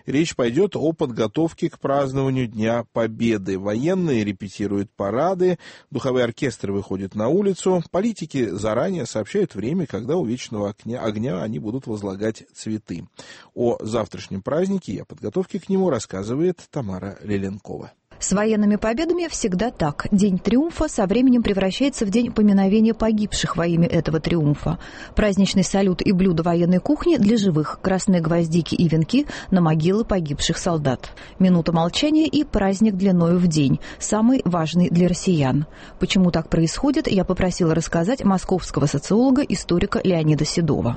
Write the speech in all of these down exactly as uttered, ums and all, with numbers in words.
Речь пойдет о подготовке к празднованию Дня Победы. Военные репетируют парады, духовые оркестры выходят на улицу, политики заранее сообщают время, когда у вечного огня, огня они будут возлагать цветы. О завтрашнем празднике и о подготовке к нему рассказывает Тамара Леленкова. С военными победами всегда так. День триумфа со временем превращается в день поминовения погибших во имя этого триумфа. Праздничный салют и блюда военной кухни для живых, красные гвоздики и венки на могилы погибших солдат. Минута молчания и праздник длиною в день, самый важный для россиян. Почему так происходит, я попросила рассказать московского социолога, историка Леонида Седова.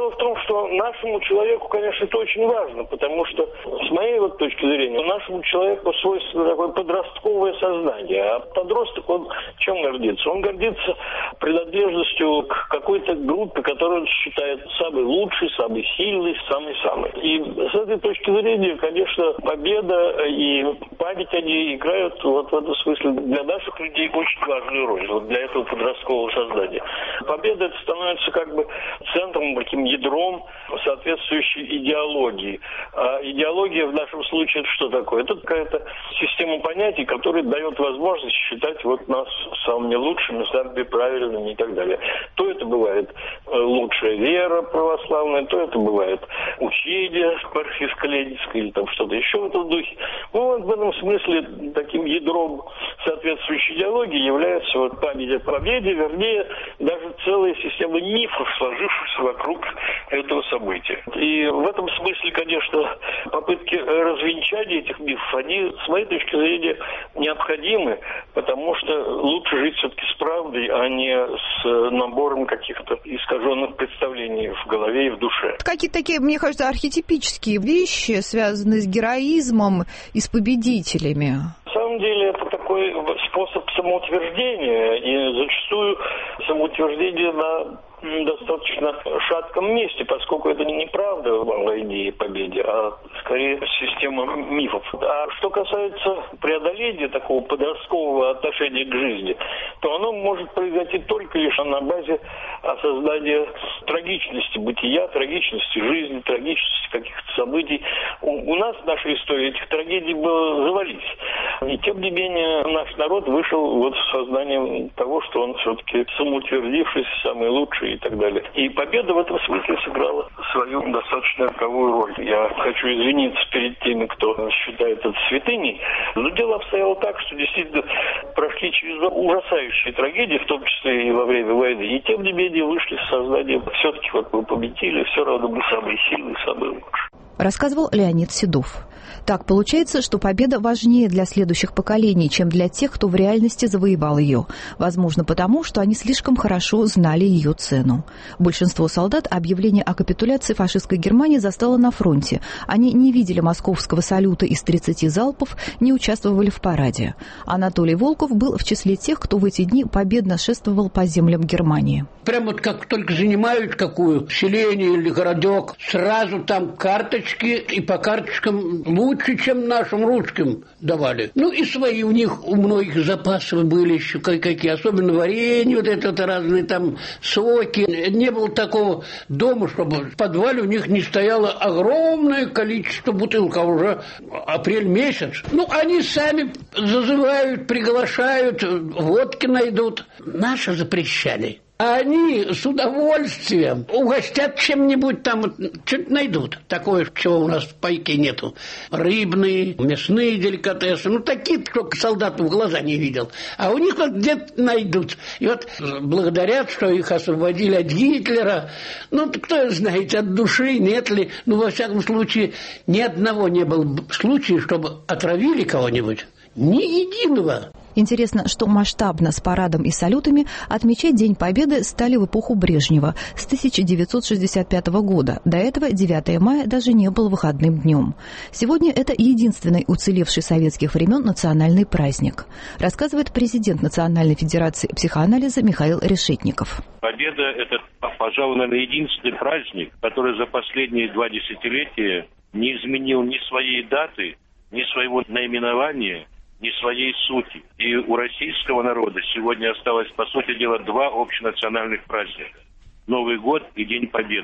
Что нашему человеку, конечно, это очень важно, потому что, с моей вот точки зрения, нашему человеку свойственно такое подростковое сознание. А подросток, он чем гордится? Он гордится принадлежностью к какой-то группе, которую он считает самой лучшей, самой сильной, самой-самой. И с этой точки зрения, конечно, победа и память о ней играют вот в этом смысле для наших людей очень важную роль, вот для этого подросткового сознания. Победа это становится как бы центром, таким ядром соответствующей идеологии. А идеология в нашем случае это что такое? Это какая-то система понятий, которая дает возможность считать вот нас самыми лучшими, самыми правильными и так далее. То это бывает лучшая вера православная, то это бывает учение марксистско-ленинское или там что-то еще в этом духе. Ну, вот в этом смысле таким ядром соответствующей идеологии является вот память о победе, вернее, даже целая система мифов, сложившихся вокруг этого события. И в этом смысле, конечно, попытки развенчания этих мифов, они, с моей точки зрения, необходимы, потому что лучше жить все-таки с правдой, а не с набором каких-то искаженных представлений в голове и в душе. Какие-то такие, мне кажется, архетипические вещи, связанные с героизмом и с победителями. На самом деле это такой способ самоутверждения, и зачастую самоутверждение на достаточно шатком месте, поскольку это не правда о войне и победе, а скорее система мифов. А что касается преодоления такого подросткового отношения к жизни, то оно может произойти только лишь на базе осознания трагичности бытия, трагичности жизни, трагичности каких-то событий. У, у нас в нашей истории этих трагедий было завались. И тем не менее наш народ вышел вот с сознанием того, что он все-таки самоутвердившийся, самый лучший и так далее. И победа в этом смысле сыграла свою достаточно роковую роль. Я хочу извиниться перед теми, кто считает это святыней. Но дело обстояло так, что действительно прошли через ужасающие трагедии, в том числе и во время войны. И тем не менее вышли с сознанием, все-таки вот мы победили, все равно мы самые сильные, самые лучшие. Рассказывал Леонид Седов. Так получается, что победа важнее для следующих поколений, чем для тех, кто в реальности завоевал ее. Возможно, потому, что они слишком хорошо знали ее цену. Большинство солдат объявление о капитуляции фашистской Германии застало на фронте. Они не видели московского салюта из тридцати залпов, не участвовали в параде. Анатолий Волков был в числе тех, кто в эти дни победно шествовал по землям Германии. Прямо вот как только занимают какую селение или городок, сразу там карточки, и по карточкам лучше, чем нашим русским давали. Ну и свои у них, у многих запасы были еще какие, особенно варенье, вот это вот разные там соки. Не было такого дома, чтобы в подвале у них не стояло огромное количество бутылок, а уже апрель месяц. Ну, они сами зазывают, приглашают, водки найдут. Наши запрещали. А они с удовольствием угостят чем-нибудь там, что-то найдут. Такое, чего у нас в пайке нету. Рыбные, мясные деликатесы. Ну, такие, только солдат в глаза не видел. А у них вот где-то найдут. И вот благодарят, что их освободили от Гитлера. Ну, кто знает, от души, нет ли. Ну, во всяком случае, ни одного не было случая, чтобы отравили кого-нибудь. Ни единого. Интересно, что масштабно с парадом и салютами отмечать День Победы стали в эпоху Брежнева с тысяча девятьсот шестьдесят пятого года. До этого девятое мая даже не был выходным днем. Сегодня это единственный уцелевший с советских времен национальный праздник, рассказывает президент Национальной федерации психоанализа Михаил Решетников. Победа – это, пожалуй, наверное, единственный праздник, который за последние два десятилетия не изменил ни своей даты, ни своего наименования, ни своей сути. И у российского народа сегодня осталось, по сути дела, два общенациональных праздника. Новый год и День Победы.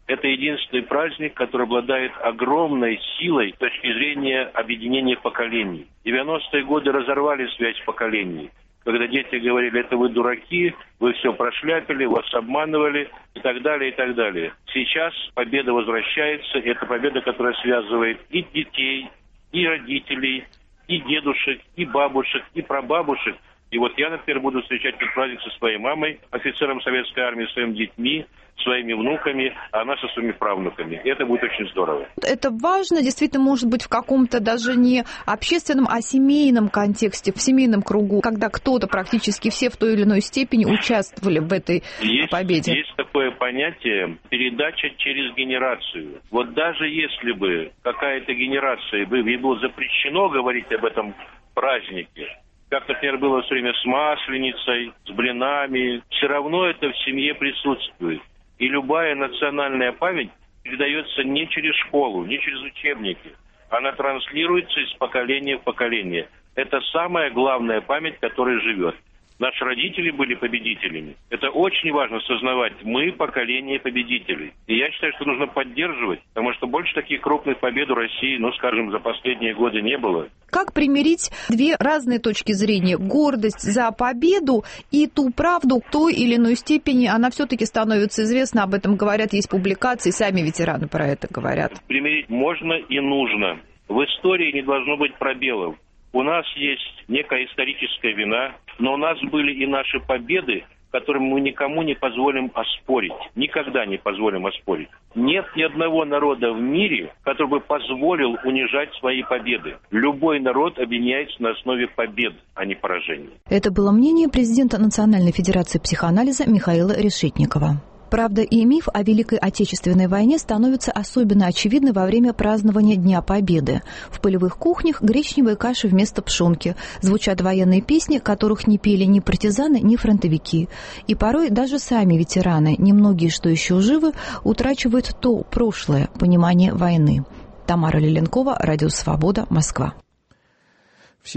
Это единственный праздник, который обладает огромной силой с точки зрения объединения поколений. девяностые годы разорвали связь поколений, когда дети говорили: это вы дураки, вы все прошляпили, вас обманывали и так далее, и так далее. Сейчас победа возвращается, это победа, которая связывает и детей, и родителей, и дедушек, и бабушек, и прабабушек. И вот я, например, буду встречать этот праздник со своей мамой, офицером советской армии, своими детьми, своими внуками, а она со своими правнуками. И это будет очень здорово. Это важно, действительно, может быть, в каком-то даже не общественном, а семейном контексте, в семейном кругу, когда кто-то, практически все в той или иной степени участвовали в этой есть, победе. Есть такое понятие передача через генерацию. Вот даже если бы какая-то генерация, ей было запрещено говорить об этом празднике, как, например, было все время с Масленицей, с блинами, все равно это в семье присутствует. И любая национальная память передается не через школу, не через учебники. Она транслируется из поколения в поколение. Это самая главная память, которая живет. Наши родители были победителями. Это очень важно сознавать. Мы поколение победителей. И я считаю, что нужно поддерживать, потому что больше таких крупных побед у России, ну, скажем, за последние годы не было. Как примирить две разные точки зрения? Гордость за победу и ту правду, в той или иной степени она все-таки становится известна, об этом говорят, есть публикации, сами ветераны про это говорят. Примирить можно и нужно. В истории не должно быть пробелов. У нас есть некая историческая вина, но у нас были и наши победы, которым мы никому не позволим оспорить. Никогда не позволим оспорить. Нет ни одного народа в мире, который бы позволил унижать свои победы. Любой народ объединяется на основе побед, а не поражений. Это было мнение президента Национальной федерации психоанализа Михаила Решетникова. Правда, и миф о Великой Отечественной войне становится особенно очевидны во время празднования Дня Победы. В полевых кухнях гречневые каши вместо пшенки, звучат военные песни, которых не пели ни партизаны, ни фронтовики. И порой даже сами ветераны, немногие, что еще живы, утрачивают то прошлое понимание войны. Тамара Лиленкова, Радио Свобода, Москва.